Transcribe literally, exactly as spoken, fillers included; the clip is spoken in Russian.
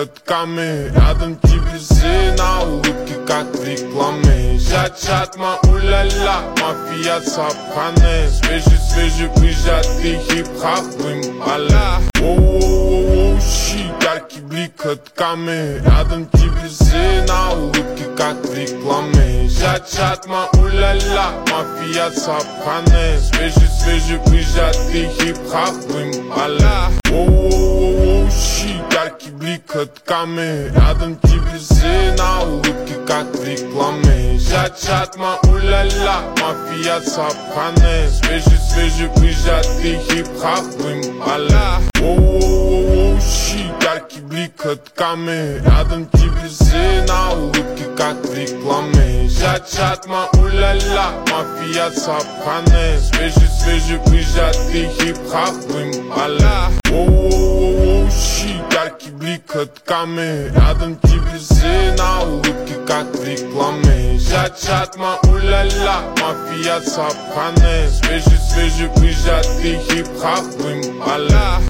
катками. Рядом тебе на улыбке, как в рекламе. Чат-чат, ма уля-ля, мафия цапхане. Свежий-свежий прижатый хип-хап в импале. Оу-оу-оу, щит, яркий блик катками. Рядом тебе на улыбке, как в рекламе. Чат-чат, ма уля-ля, мафия цапхане. Свежий-свежий прижатый хип-хап в импале. Оу-оу-оу, щит, яркий блик катками. Рядом тебе на улыбке, как в рекламе. Чат-чат, ма уля-ля, мафия цапхане. Свежий-свежий прижатый хип-хап в импале. Оу-оу-оу, щит, яркий блик катками. Рядом тебе на улыбке, как в рекламе. Чат-чат, ма уля-ля, мафия цапхане. Свежий-свежий прижатый хип-хап в импале. Оу-оу-оу, щит, яркий блик катками. Рядом тебе на улыбке, как в рекламе. Чат-чат, ма уля-ля, мафия цапхане. Свежий-свежий прижатый хип-хап в импале.